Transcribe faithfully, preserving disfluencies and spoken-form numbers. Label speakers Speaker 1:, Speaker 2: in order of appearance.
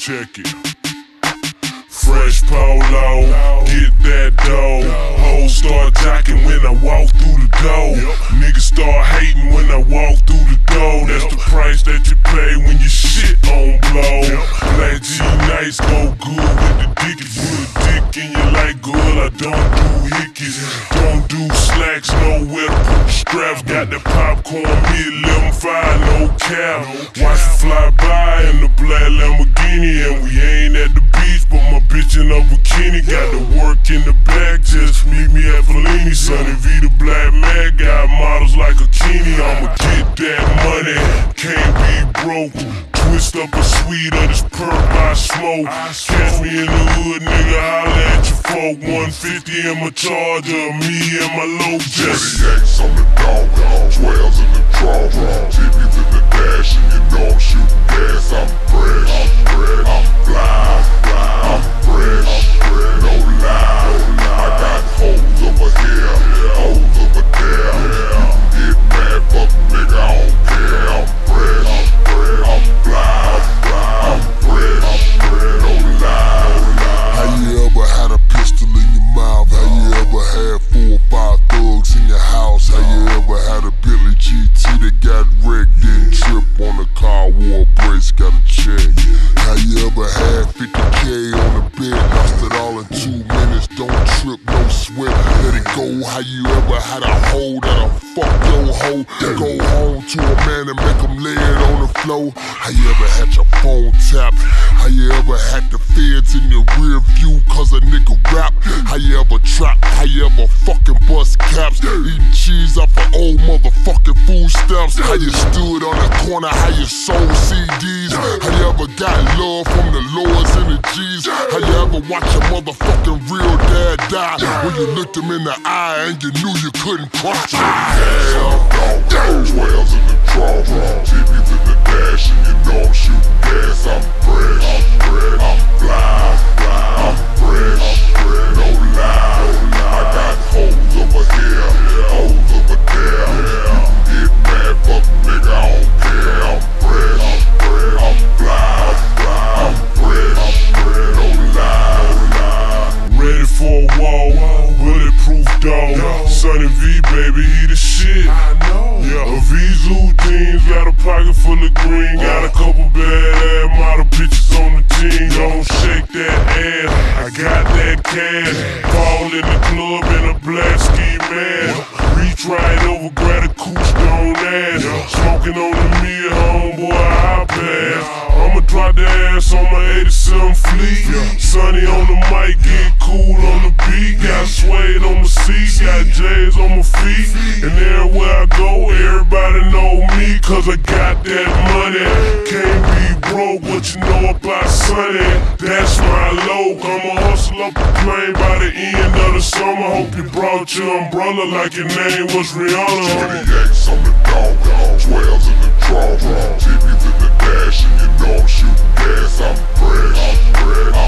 Speaker 1: check it. Fresh polo, get that dough. Hoes start jocking when I walk through the door. Niggas start hating when I walk through the door. That's the price that you pay when your shit on blow. Black G nights go good with the dick. If you a dick and you like good, I don't do hickeys. Don't do slacks, nowhere to put the straps. Got that popcorn, me eleven five, no cap. Watch it fly by in the black Lamborghini, and we ain't at the beach, but my bitch in a bikini. Got to work in the back, just meet me at Fellini. Sonny V the black man, got models like a Kini. I'ma get that money, can't be broke. Twist up a sweet of this perk I smoke. Catch me in the hood, nigga, holla at your folk. one fifty in my Charger, me and my low just
Speaker 2: twenty-eights on the dog, twelves in the draw, Jimmy's in the dash, and you know I'm shooting gas. I'm fresh, I'm fresh, I'm fly, I'm fresh, no lie. I got hoes over here, hoes over there. You can get mad, fuck nigga, I don't care. I'm fresh, I'm fly, I'm fresh, no lie.
Speaker 3: How you ever had a pistol in your mouth? How you ever had four or five thugs in your house? How you ever had a Billy G T that got wrecked, didn't trip on the car, wore a brace, got a check? How you ever had fifty K on the bed, lost it all in two minutes, don't trip, no sweat, let it go? How you ever had a hoe that'll fuck your hoe, go home to a man and make him lay it on the floor? How you ever had your phone tapped? How you ever had the feds in your rear view cause a nigga rap? How you ever trapped? How you ever fucking bust caps? Eating cheese off of old motherfucking food stamps? How you stood on the corner? How you sold C Ds? How you ever got love from the lords and the G's? How you ever watch your motherfucking real dad die when you looked him in the eye and you knew you couldn't cross your
Speaker 2: twelves in the draw, Jimmy's in the dash, and you know I'm shooting gas. I'm fresh, I'm fresh, I'm fly, I'm fresh, no lie. I got hoes over here, hoes over there. You can get mad, fuck nigga, I don't care. I'm fresh, I'm fly, I'm fresh, no lie.
Speaker 1: ready for a wall, bulletproof dog. Sonny V, baby, he the shit.
Speaker 4: I know.
Speaker 1: Yeah, a V-Zoo jeans, got a pocket full of green, got a couple bad model bitches on the team. Don't shake that ass, I got that cash. Fall in the club in a black ski mask. Reach right over, grab a couche, don't ask. Smoking on the mirror, homeboy, I pass. I'ma drop the ass on my eighty-seven fleet. Sonny on the mic, get cool on the beat. Got suede on the seat, got J's on my feet. And everywhere I go, everybody know me, cause I got that money. Can't be broke, what you know about Sonny? That's my loc. I'ma hustle up a plane by the end of the summer. Hope you brought your umbrella like your name was Rihanna.
Speaker 2: twenty-eights on the dog, twelves in the draw, Jimmy's in the dash, and you know I'm shooting gas. I'm fresh, I'm fresh.